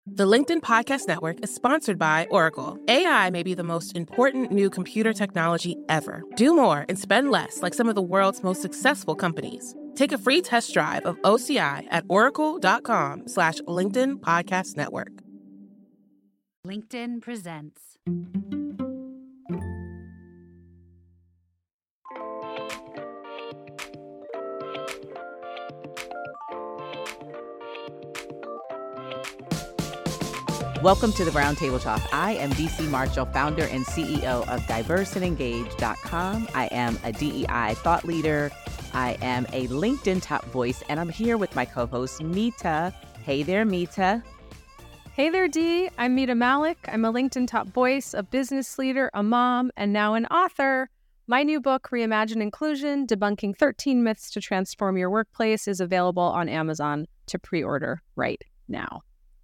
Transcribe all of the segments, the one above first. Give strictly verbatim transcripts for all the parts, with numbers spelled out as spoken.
The LinkedIn Podcast Network is sponsored by Oracle. A I may be the most important new computer technology ever. Do more and spend less like some of the world's most successful companies. Take a free test drive of O C I at oracle.com slash LinkedIn Podcast Network. LinkedIn presents. Welcome to the Roundtable Talk. I am D C Marshall, founder and C E O of diverse and engage dot com. I am a D E I thought leader. I am a LinkedIn top voice, and I'm here with my co-host, Mita. Hey there, Mita. Hey there, Dee. I'm Mita Malik. I'm a LinkedIn top voice, a business leader, a mom, and now an author. My new book, Reimagine Inclusion, Debunking thirteen Myths to Transform Your Workplace, is available on Amazon to pre-order right now.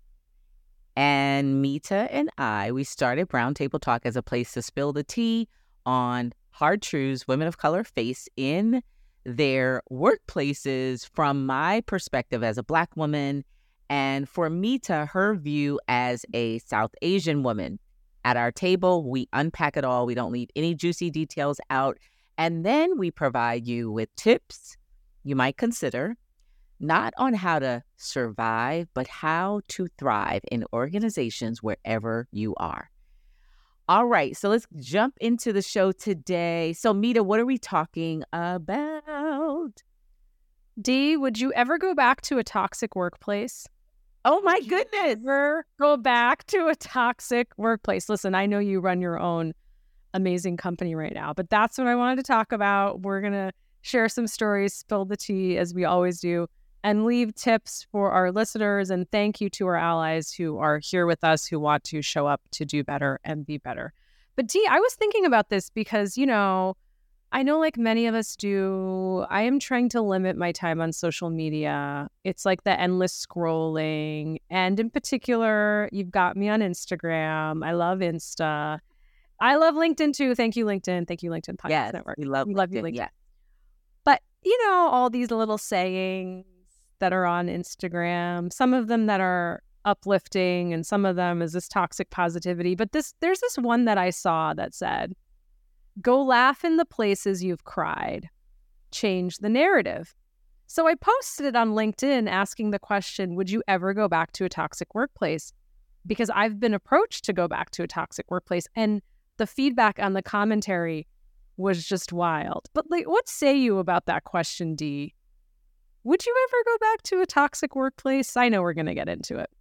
And Mita and I, we started Roundtable Talk as a place to spill the tea on hard truths women of color face in their workplaces from my perspective as a Black woman, and for Mita, her view as a South Asian woman. At our table, we unpack it all. We don't leave any juicy details out. And then we provide you with tips you might consider, not on how to survive, but how to thrive in organizations wherever you are. All right, so let's jump into the show today. So, Mita, what are we talking about? Dee, would you ever go back to a toxic workplace? Oh, my goodness. Ever go back to a toxic workplace? Listen, I know you run your own amazing company right now, but that's what I wanted to talk about. We're going to share some stories, spill the tea, as we always do, and leave tips for our listeners. And thank you to our allies who are here with us, who want to show up to do better and be better. But Dee, I was thinking about this because, you know, I know like many of us do, I am trying to limit my time on social media. It's like the endless scrolling. And in particular, you've got me on Instagram. I love Insta. I love LinkedIn too. Thank you, LinkedIn. Thank you, LinkedIn Podcast yes, Network. We love, we love LinkedIn, you, LinkedIn. Yeah. But, you know, all these little sayings that are on Instagram, some of them that are uplifting and some of them is this toxic positivity. But this there's this one that I saw that said, go laugh in the places you've cried, change the narrative. So I posted it on LinkedIn asking the question, would you ever go back to a toxic workplace? Because I've been approached to go back to a toxic workplace, and the feedback on the commentary was just wild. But like, what say you about that question, Dee? Would you ever go back to a toxic workplace? I know we're going to get into it.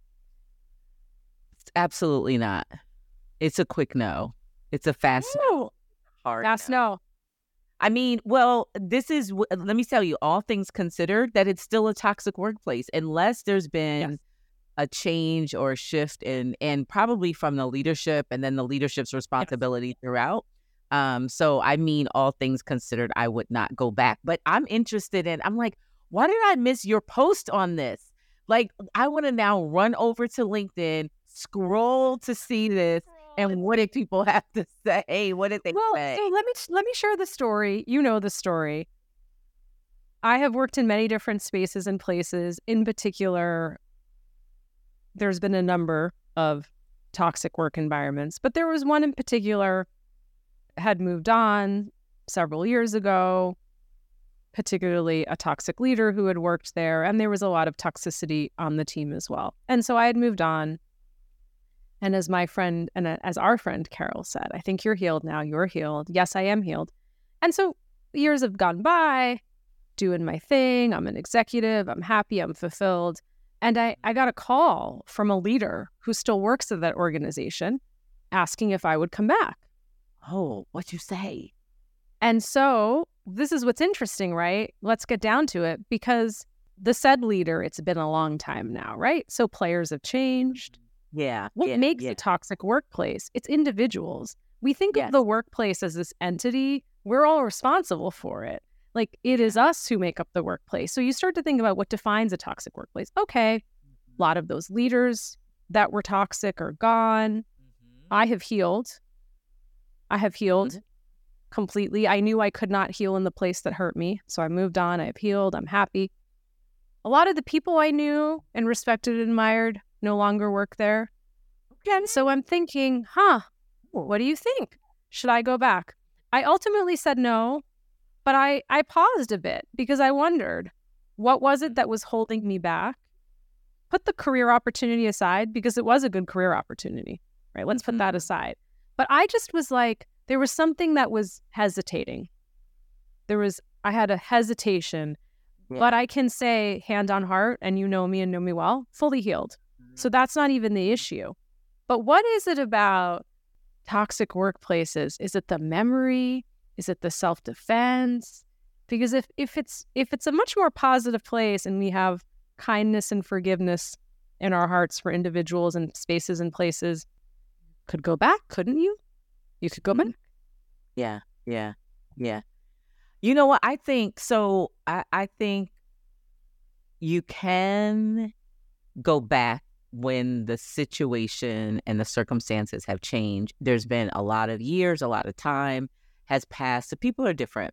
Absolutely not. It's a quick no. It's a fast no. Hard fast no. no. I mean, well, this is, let me tell you, all things considered, that it's still a toxic workplace unless there's been yes. a change or a shift in, and probably from the leadership and then the leadership's responsibility yes. throughout. Um, so, I mean, all things considered, I would not go back. But I'm interested in, I'm like, why did I miss your post on this? Like, I want to now run over to LinkedIn, scroll to see this, and what did people have to say? What did they well, say? So let me let me share the story. You know the story. I have worked in many different spaces and places. In particular, there's been a number of toxic work environments, but there was one in particular had moved on several years ago, particularly a toxic leader who had worked there, and there was a lot of toxicity on the team as well. And so I had moved on. And as my friend, and as our friend Carol said, I think you're healed now, you're healed. Yes, I am healed. And so years have gone by, doing my thing. I'm an executive. I'm happy. I'm fulfilled. And I, I got a call from a leader who still works at that organization asking if I would come back. Oh, what'd you say? And so this is what's interesting, right? Let's get down to it, because the said leader, it's been a long time now, right? So players have changed. Yeah. What yeah, makes yeah. a toxic workplace? It's individuals. We think yes. of the workplace as this entity. We're all responsible for it. Like, it is us who make up the workplace. So you start to think about what defines a toxic workplace. Okay, a lot of those leaders that were toxic are gone. Mm-hmm. I have healed. I have healed mm-hmm. completely. I knew I could not heal in the place that hurt me. So I moved on. I have healed. I'm happy. A lot of the people I knew and respected and admired, no longer work there. And so I'm thinking, huh, what do you think? Should I go back? I ultimately said no, but I, I paused a bit because I wondered, what was it that was holding me back? Put the career opportunity aside because it was a good career opportunity, right? Let's put that aside. But I just was like, there was something that was hesitating. There was, I had a hesitation, yeah. But I can say hand on heart, and you know me and know me well, fully healed. Mm-hmm. So that's not even the issue. But what is it about toxic workplaces? Is it the memory? Is it the self-defense? Because if, if it's if it's a much more positive place and we have kindness and forgiveness in our hearts for individuals and spaces and places, could go back, couldn't you? You could go mm-hmm. back. Yeah, yeah, yeah. You know what? I think, so I, I think you can go back when the situation and the circumstances have changed. There's been a lot of years, a lot of time has passed. So people are different.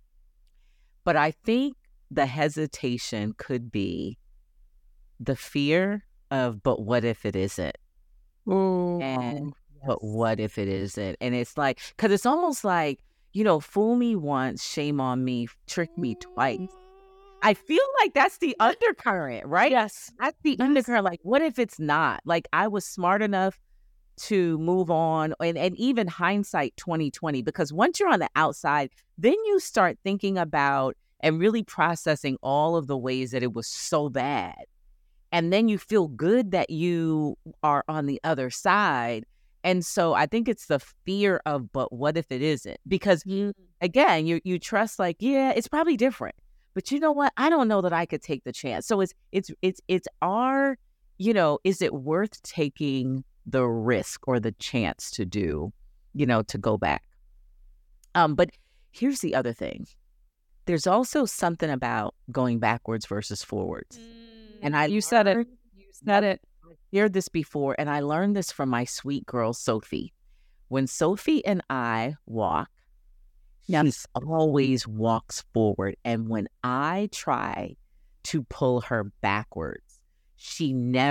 But I think the hesitation could be the fear of, but what if it isn't? Ooh, and yes. But what if it isn't? And it's like, because it's almost like, you know, fool me once, shame on me, trick me twice. I feel like that's the undercurrent, right? Yes. That's the yes. undercurrent. Like, what if it's not? Like, I was smart enough to move on, and, and even hindsight twenty twenty, because once you're on the outside, then you start thinking about and really processing all of the ways that it was so bad. And then you feel good that you are on the other side. And so I think it's the fear of, but what if it isn't? Because you, again, you you trust like, yeah, it's probably different. But you know what? I don't know that I could take the chance. So it's it's it's it's our, you know, is it worth taking the risk or the chance to do, you know, to go back? Um, but here's the other thing. There's also something about going backwards versus forwards. Mm. And I you said it. You said it. I heard this before, and I learned this from my sweet girl, Sophie. When Sophie and I walk, she always walks forward. And when I try to pull her backwards, she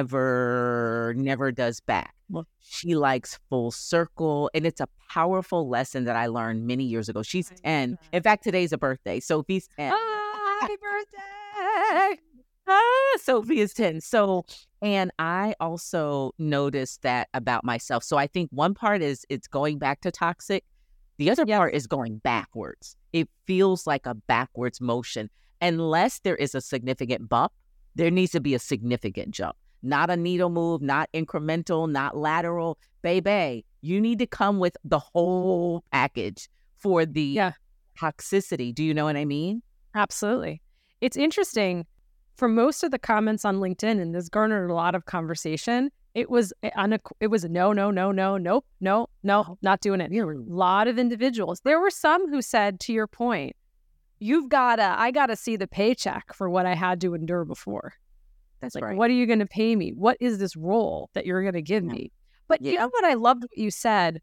never, never does back. She likes full circle. And it's a powerful lesson that I learned many years ago. She's ten. In fact, today's a birthday. Sophie's ten. Oh, happy birthday. Ah, Sophie is ten. So, and I also noticed that about myself. So I think one part is it's going back to toxic. The other yes. part is going backwards. It feels like a backwards motion. Unless there is a significant bump, there needs to be a significant jump. Not a needle move, not incremental, not lateral. Baby, you need to come with the whole package for the yeah. toxicity. Do you know what I mean? Absolutely. It's interesting. For most of the comments on LinkedIn, and this garnered a lot of conversation, it was it was no, no, no, no, nope, no, no, not doing it. A lot of individuals. There were some who said, to your point, you've got to, I got to see the paycheck for what I had to endure before. That's like, right. What are you going to pay me? What is this role that you're going to give yeah. me? But yeah. you know what I loved what you said?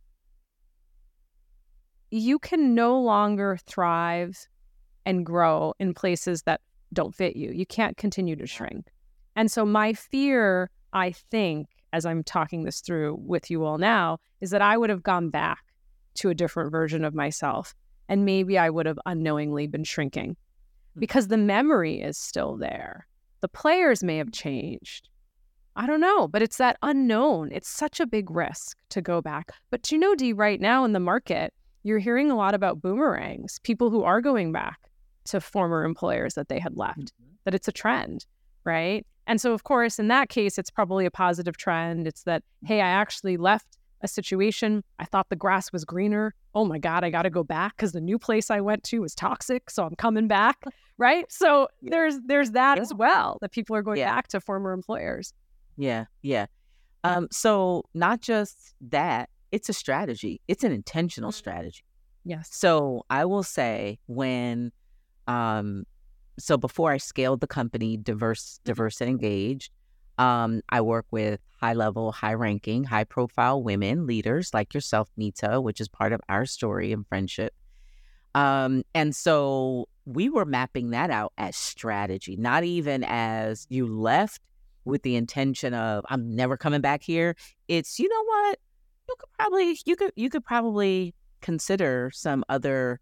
You can no longer thrive and grow in places that don't fit you. You can't continue to shrink. And so my fear, I think, as I'm talking this through with you all now, is that I would have gone back to a different version of myself. And maybe I would have unknowingly been shrinking because the memory is still there. The players may have changed. I don't know, but it's that unknown. It's such a big risk to go back. But you know, Dee, right now in the market, you're hearing a lot about boomerangs, people who are going back to former employers that they had left, mm-hmm. that it's a trend, right? And so, of course, in that case, it's probably a positive trend. It's that, hey, I actually left a situation. I thought the grass was greener. Oh my God, I got to go back because the new place I went to was toxic. So I'm coming back, right? So yeah. there's there's that yeah. as well, that people are going yeah. back to former employers. Yeah, yeah. Um, so not just that, it's a strategy. It's an intentional strategy. Yes. So I will say when... Um, so before I scaled the company, diverse, diverse and engaged, um, I work with high level, high ranking, high profile women leaders like yourself, Mita, which is part of our story and friendship. Um, and so we were mapping that out as strategy, not even as you left with the intention of I'm never coming back here. It's, you know what, you could probably you could you could probably consider some other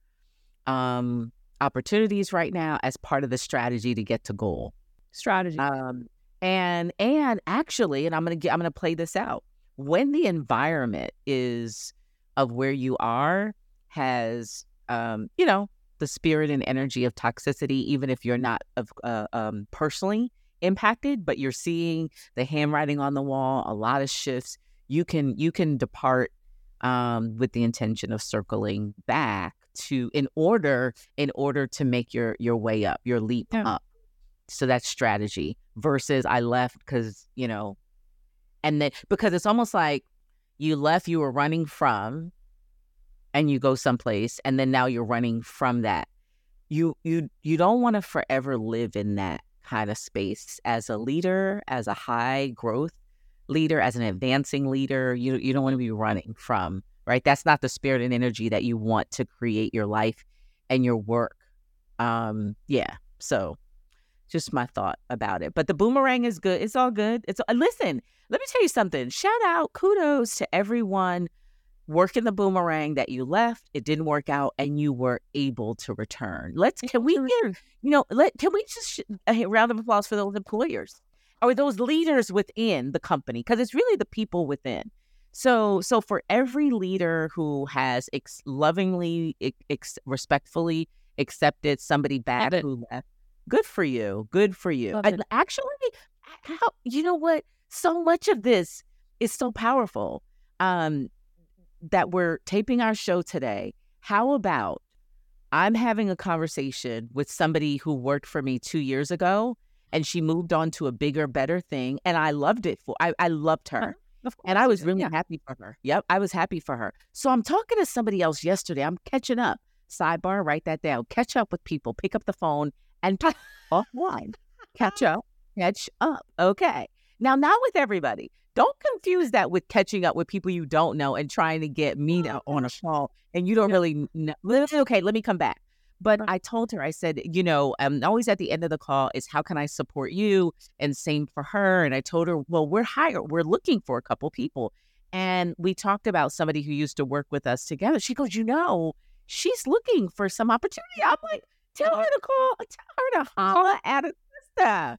um, opportunities right now as part of the strategy to get to goal. Strategy. Um, and and actually, and I'm gonna get, I'm gonna play this out. When the environment is of where you are has um, you know, the spirit and energy of toxicity, even if you're not of uh, um, personally impacted, but you're seeing the handwriting on the wall, a lot of shifts. You can you can depart um, with the intention of circling back to in order in order to make your your way up, your leap yeah. up. So that's strategy versus I left because, you know, and then because it's almost like you left, you were running from, and you go someplace, and then now you're running from that. You you you don't want to forever live in that kind of space as a leader, as a high growth leader, as an advancing leader. You you don't want to be running from, right? That's not the spirit and energy that you want to create your life and your work. Um, yeah. So just my thought about it. But the boomerang is good. It's all good. It's uh, listen, let me tell you something. Shout out, kudos to everyone working the boomerang that you left. It didn't work out and you were able to return. Let's, can we get, you know, let, can we just a round of applause for those employers or those leaders within the company? Because it's really the people within. So, so for every leader who has ex- lovingly, ex- respectfully accepted somebody bad who left, good for you. Good for you. I, actually, how, you know what? So much of this is so powerful um, that we're taping our show today. How about I'm having a conversation with somebody who worked for me two years ago and she moved on to a bigger, better thing. And I loved it. For I, I loved her. Huh, and I was really yeah. happy for her. Yep. I was happy for her. So I'm talking to somebody else yesterday. I'm catching up. Sidebar, write that down. Catch up with people. Pick up the phone and talk offline. Catch up. Catch up. Okay. Now, not with everybody. Don't confuse that with catching up with people you don't know and trying to get me on a call and you don't yeah. really know. Okay, let me come back. But I told her, I said, you know, I'm always at the end of the call is how can I support you? And same for her. And I told her, well, we're hired. We're looking for a couple people. And we talked about somebody who used to work with us together. She goes, you know, she's looking for some opportunity. I'm like, tell her to call, tell her to holler at a sister.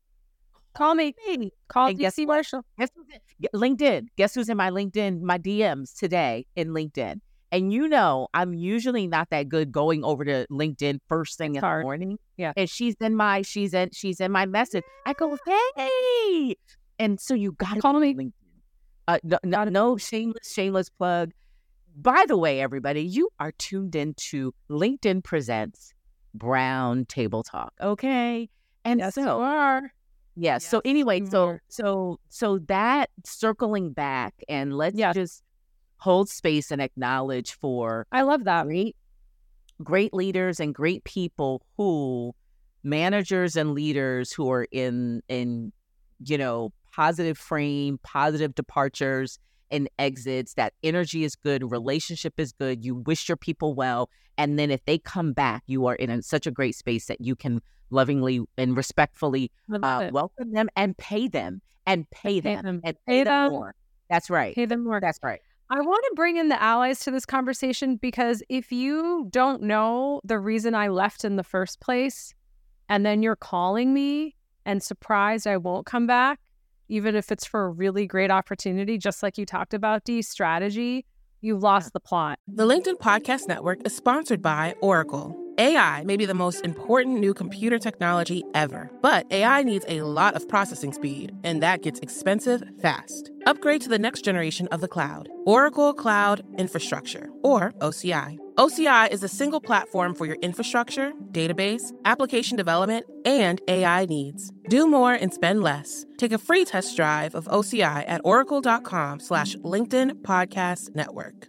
Call me. Call D C Marshall. Guess who's in, LinkedIn. Guess who's in my LinkedIn, my D Ms today in LinkedIn? And you know, I'm usually not that good going over to LinkedIn first thing in the morning. Yeah. And she's in my, she's in, she's in my message. I go, hey. And so you got to call me. LinkedIn. Uh, no, no, no shameless, shameless plug. By the way, everybody, you are tuned into LinkedIn Presents Brown Table Talk. Okay. And yes, so you are. Yes. yes. So anyway, so so so that circling back and let's yes. just hold space and acknowledge for I love that. Great, great leaders and great people who managers and leaders who are in in you know positive frame, positive departures and exits, that energy is good, relationship is good, you wish your people well. And then if they come back, you are in a, such a great space that you can lovingly and respectfully uh, welcome them and pay them and pay, pay them, them and pay, pay them, them more. That's right. Pay them more. That's right. I want to bring in the allies to this conversation because if you don't know the reason I left in the first place and then you're calling me and surprised I won't come back, even if it's for a really great opportunity, just like you talked about, Dee, strategy, you've lost the plot. The LinkedIn Podcast Network is sponsored by Oracle. A I may be the most important new computer technology ever, but A I needs a lot of processing speed, and that gets expensive fast. Upgrade to the next generation of the cloud, Oracle Cloud Infrastructure, or O C I. O C I is a single platform for your infrastructure, database, application development, and A I needs. Do more and spend less. Take a free test drive of O C I at oracle.com slash LinkedIn Podcast Network.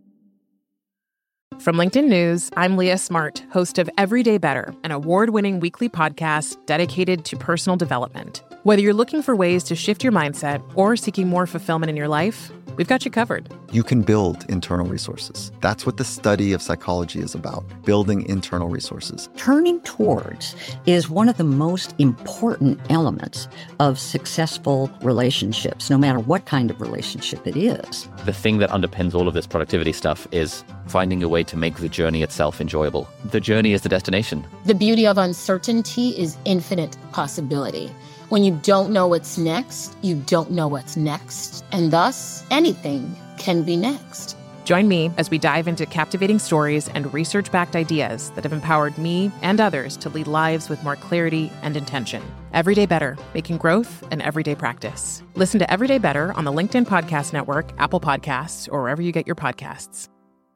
From LinkedIn News, I'm Leah Smart, host of Everyday Better, an award-winning weekly podcast dedicated to personal development. Whether you're looking for ways to shift your mindset or seeking more fulfillment in your life, we've got you covered. You can build internal resources. That's what the study of psychology is about, building internal resources. Turning towards is one of the most important elements of successful relationships, no matter what kind of relationship it is. The thing that underpins all of this productivity stuff is finding a way to make the journey itself enjoyable. The journey is the destination. The beauty of uncertainty is infinite possibility. When you don't know what's next, you don't know what's next. And thus, anything can be next. Join me as we dive into captivating stories and research-backed ideas that have empowered me and others to lead lives with more clarity and intention. Everyday Better, making growth an everyday practice. Listen to Everyday Better on the LinkedIn Podcast Network, Apple Podcasts, or wherever you get your podcasts.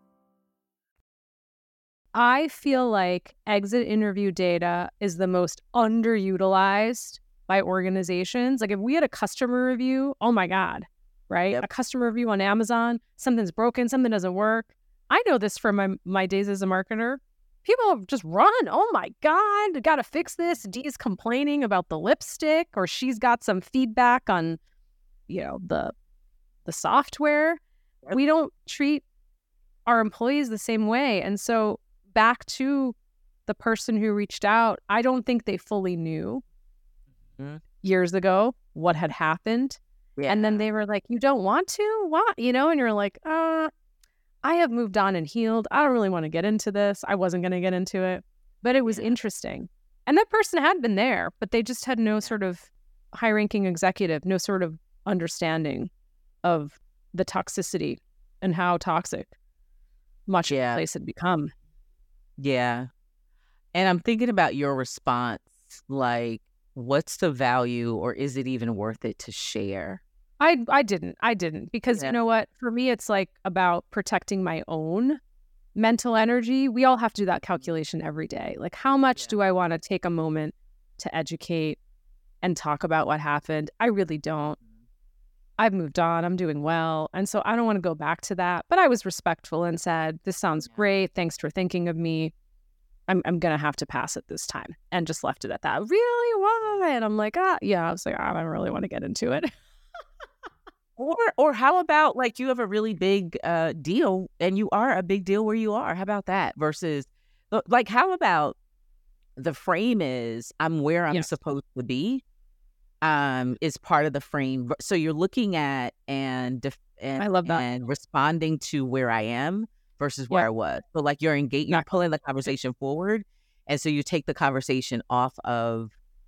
I feel like exit interview data is the most underutilized by organizations. Like if we had a customer review, oh my God, right? Yep. A customer review on Amazon, something's broken, something doesn't work. I know this from my, my days as a marketer. People just run, oh my God, got to fix this. Dee's complaining about the lipstick, or she's got some feedback on, you know, the, the software. Yep. We don't treat our employees the same way. And so back to the person who reached out, I don't think they fully knew mm-hmm. years ago what had happened. Yeah. And then they were like, you don't want to? What? You know, and you're like, uh, I have moved on and healed. I don't really want to get into this. I wasn't going to get into it, but it was yeah. interesting. And that person had been there, but they just had no sort of high-ranking executive, no sort of understanding of the toxicity and how toxic much yeah. of the place had become. Yeah. And I'm thinking about your response, like, what's the value, or is it even worth it to share? I I didn't. I didn't. Because yeah. you know what? For me, it's like about protecting my own mental energy. We all have to do that calculation every day. Like, how much yeah. do I want to take a moment to educate and talk about what happened? I really don't. I've moved on. I'm doing well. And so I don't want to go back to that. But I was respectful and said, this sounds yeah. great. Thanks for thinking of me. I'm I'm going to have to pass it this time. And just left it at that. Really? Why? And I'm like, ah, yeah. I was like, I don't really want to get into it. or or how about, like, you have a really big uh, deal and you are a big deal where you are. How about that? Versus, like, how about the frame is I'm where I'm yes. supposed to be. Um, is part of the frame. So you're looking at and def- and I love that. and responding to where I am versus where yeah. I was. So like you're engaged, you're pulling the conversation forward, and so you take the conversation off of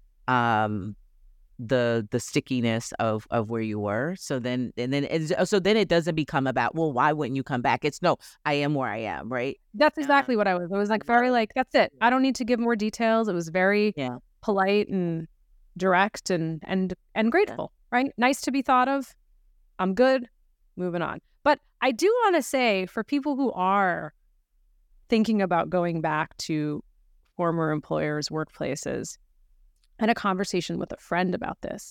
um the the stickiness of of where you were. So then and then it's, so then it doesn't become about, well, why wouldn't you come back? It's no, I am where I am, right? That's exactly um, what I was. It was like very like that's it. I don't need to give more details. It was very yeah. polite and direct and and and grateful, yeah. right? Nice to be thought of. I'm good. Moving on. But I do want to say, for people who are thinking about going back to former employers' workplaces, I had a conversation with a friend about this.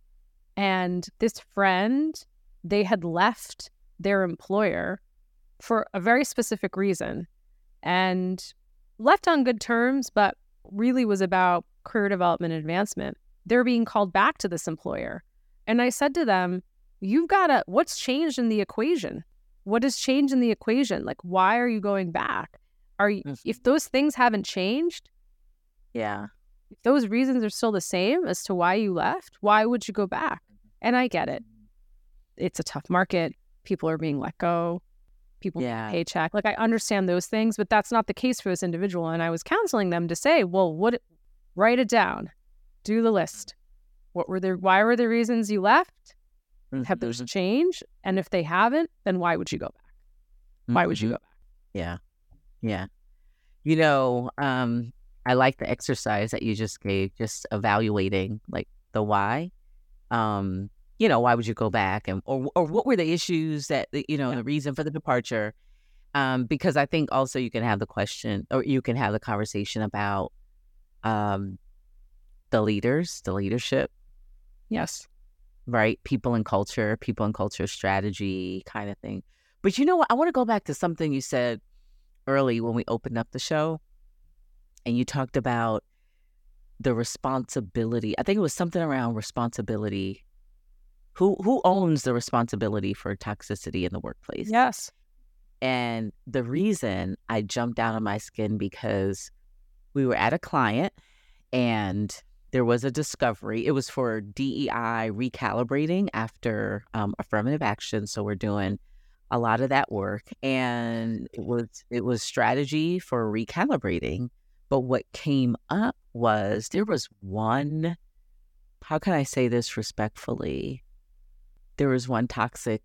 And this friend, they had left their employer for a very specific reason and left on good terms, but really was about career development and advancement. They're being called back to this employer. And I said to them, you've got to, what's changed in the equation? What has changed in the equation? Like, why are you going back? Are you, mm-hmm. if those things haven't changed, yeah, if those reasons are still the same as to why you left, why would you go back? And I get it. It's a tough market. People are being let go. People yeah. get a paycheck. Like, I understand those things, but that's not the case for this individual. And I was counseling them to say, well, what, write it down. Do the list. What were there? Why were the reasons you left? Mm-hmm. Have those changed? And if they haven't, then why would you go back? Why mm-hmm. would you go back? Yeah. Yeah. You know, um, I like the exercise that you just gave, just evaluating like the why. Um, you know, why would you go back? And or or what were the issues that, you know, yeah. the reason for the departure? Um, because I think also you can have the question, or you can have the conversation about um the leaders, the leadership. Yes. Right? People and culture, people and culture strategy kind of thing. But you know what? I want to go back to something you said early when we opened up the show. And you talked about the responsibility. I think it was something around responsibility who who owns the responsibility for toxicity in the workplace? Yes. And the reason I jumped out of my skin because we were at a client and there was a discovery. It was for D E I recalibrating after um, affirmative action. So we're doing a lot of that work, and it was it was strategy for recalibrating. But what came up was there was one, how can I say this respectfully? There was one toxic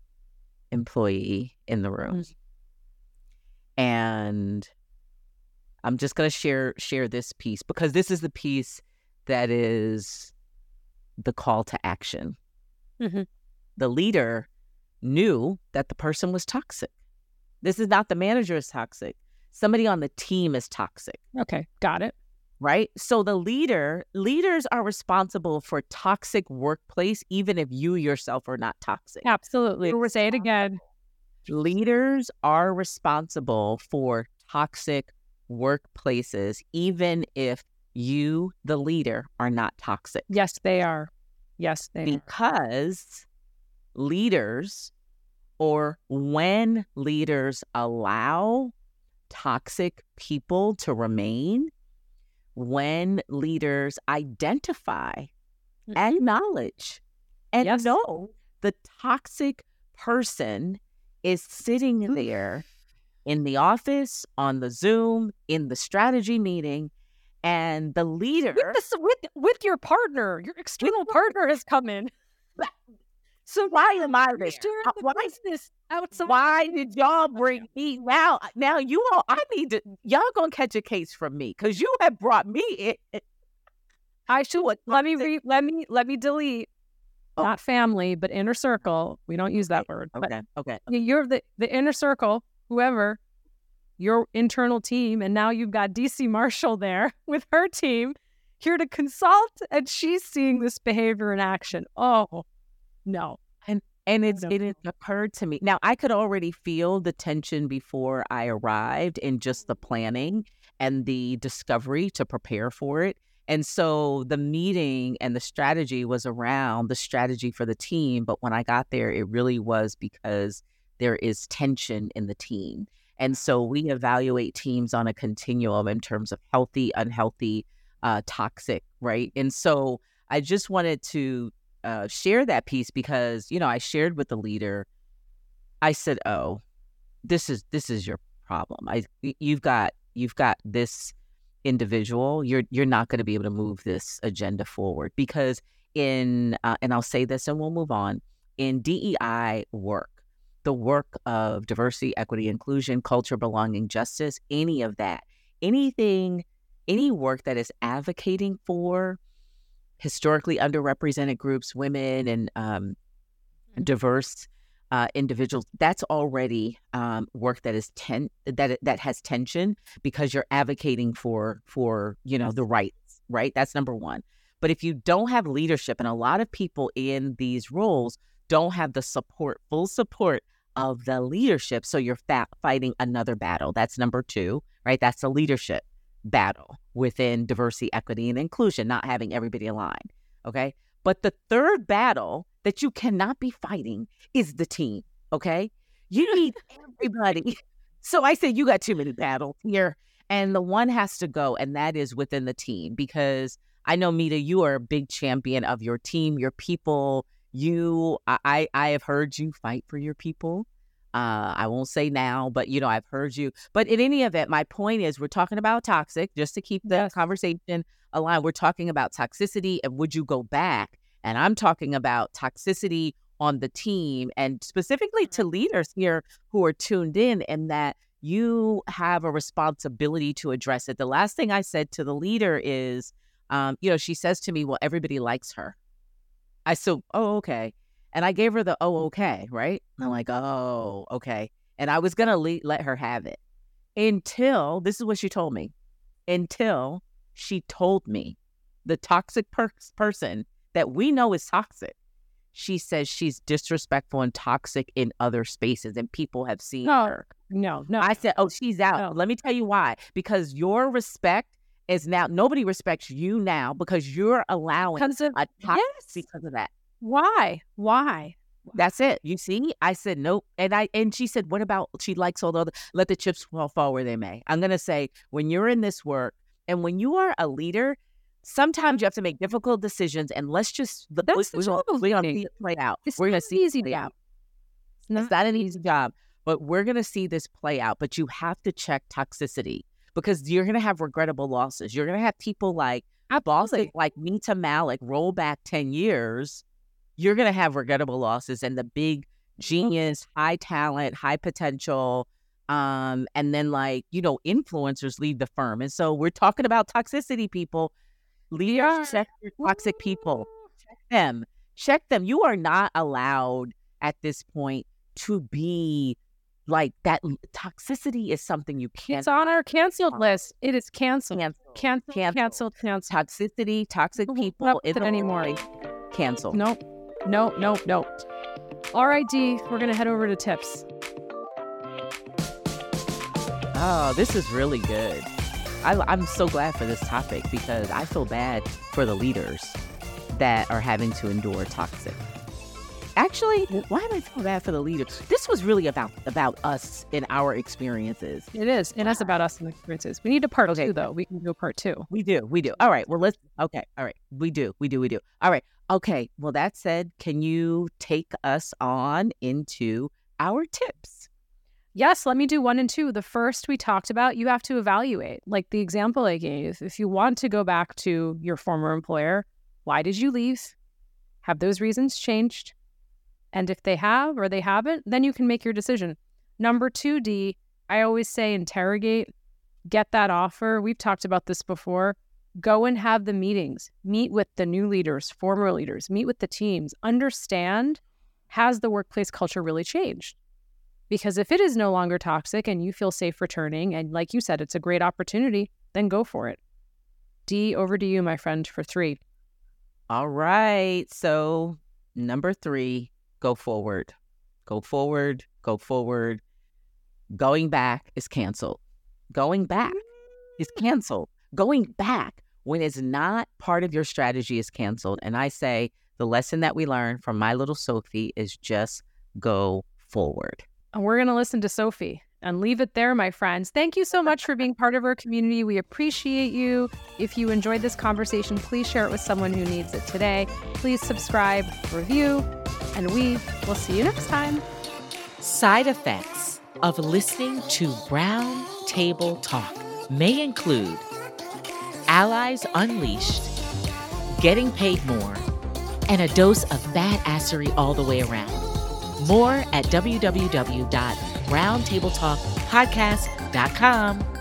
employee in the room. Mm-hmm. And I'm just going to share share this piece because this is the piece that is the call to action. Mm-hmm. The leader knew that the person was toxic. This is not the manager is toxic. Somebody on the team is toxic. Okay, got it. Right? So the leader, leaders are responsible for toxic workplace, even if you yourself are not toxic. Absolutely. Say it again. Leaders are responsible for toxic workplaces, even if you, the leader, are not toxic. Yes, they are. Yes, they because are. Because leaders, or when leaders allow toxic people to remain, when leaders identify, mm-hmm. acknowledge, and yes. know the toxic person is sitting there in the office, on the Zoom, in the strategy meeting, and the leader... With, this, with, with your partner, your external partner has come in. So why am I there? Why is this outside? Why did y'all bring me now? Now you all, I need to. Y'all gonna catch a case from me because you have brought me in. I should let me re, let me let me delete. Oh. Not family, but inner circle. We don't use that word. Okay. But okay. You're the the inner circle. Whoever your internal team, and now you've got D C Marshall there with her team here to consult, and she's seeing this behavior in action. Oh. No. And and it's it has occurred to me. Now, I could already feel the tension before I arrived in just the planning and the discovery to prepare for it. And so the meeting and the strategy was around the strategy for the team. But when I got there, it really was because there is tension in the team. And so we evaluate teams on a continuum in terms of healthy, unhealthy, uh, toxic, right? And so I just wanted to Uh, share that piece because, you know, I shared with the leader. I said, "Oh, this is this is your problem. I you've got you've got this individual. You're you're not going to be able to move this agenda forward because in uh, and I'll say this and we'll move on. In D E I work, the work of diversity, equity, inclusion, culture, belonging, justice, any of that, anything, any work that is advocating for historically underrepresented groups, women and um, diverse uh, individuals, that's already um, work that is ten that that has tension because you're advocating for for you know the rights, right? That's number one. But if you don't have leadership, and a lot of people in these roles don't have the support, full support of the leadership, so you're fa- fighting another battle. That's number two, right? That's the leadership battle within diversity, equity, and inclusion, not having everybody aligned, okay? But the third battle that you cannot be fighting is the team, okay? You need everybody. So I said, you got too many battles here, and the one has to go, and that is within the team, because I know, Mita, you are a big champion of your team, your people. You, I, I have heard you fight for your people. Uh, I won't say now, but, you know, I've heard you. But in any event, my point is we're talking about toxic, just to keep the yes. conversation aligned. We're talking about toxicity and would you go back? And I'm talking about toxicity on the team and specifically to leaders here who are tuned in, and that you have a responsibility to address it. The last thing I said to the leader is, um, you know, she says to me, well, everybody likes her. I said, oh, okay. And I gave her the, oh, okay, right? And I'm like, oh, okay. And I was going to le- let her have it until, this is what she told me, until she told me the toxic per- person that we know is toxic. She says she's disrespectful and toxic in other spaces and people have seen no, her. No, no. I said, oh, she's out. No. Let me tell you why. Because your respect is now, nobody respects you now because you're allowing because of, a toxic yes. because of that. Why? Why? That's it. You see, I said nope. And I and she said, what about she likes all the other, let the chips fall, fall where they may. I'm going to say, when you're in this work and when you are a leader, sometimes you have to make difficult decisions. And let's just, That's we're the going to see it play out. It's we're going not to see an easy it play job. out. It's not, It's not an easy job, but we're going to see this play out. But you have to check toxicity because you're going to have regrettable losses. You're going to have people like bosses like Mita Malik roll back ten years. You're going to have regrettable losses and the big genius, high talent, high potential, um, and then like, you know, influencers leave the firm. And so we're talking about toxicity, people. Leaders, check your toxic people. Check them. Check them. You are not allowed at this point to be like that. Toxicity is something you can't. It's on our canceled list. It is canceled. Cancel. Canceled. Cancel. Canceled. Canceled. Toxicity, toxic Don't people put up in with it the anymore. workplace, cancel. Nope. Nope. Nope. Nope. All right, Dee, we're going to head over to tips. Oh, this is really good. I, I'm so glad for this topic because I feel bad for the leaders that are having to endure toxic. Actually, why am I feeling bad for the leaders? This was really about about us and our experiences. It is. It is about us and experiences. We need a part Okay. two, though. We can do a part two. We do. We do. All right. Well, let's. Okay. All right. We do. We do. We do. All right. Okay. Well, that said, can you take us on into our tips? Yes, let me do one and two. The first we talked about, you have to evaluate. Like the example I gave, if you want to go back to your former employer, why did you leave? Have those reasons changed? And if they have or they haven't, then you can make your decision. Number two, D, I always say interrogate, get that offer. We've talked about this before. Go and have the meetings. Meet with the new leaders, former leaders, meet with the teams. Understand, has the workplace culture really changed? Because if it is no longer toxic and you feel safe returning, and like you said, it's a great opportunity, then go for it. D, over to you, my friend, for three. All right. So number three, go forward. Go forward. Go forward. Going back is canceled. Going back is canceled. Going back when it's not part of your strategy is canceled. And I say the lesson that we learned from my little Sophie is just go forward. And we're going to listen to Sophie and leave it there, my friends. Thank you so much for being part of our community. We appreciate you. If you enjoyed this conversation, please share it with someone who needs it today. Please subscribe, review, and we will see you next time. Side effects of listening to Brown Table Talk may include allies unleashed, getting paid more, and a dose of badassery all the way around. More at w w w dot round table talk podcast dot com.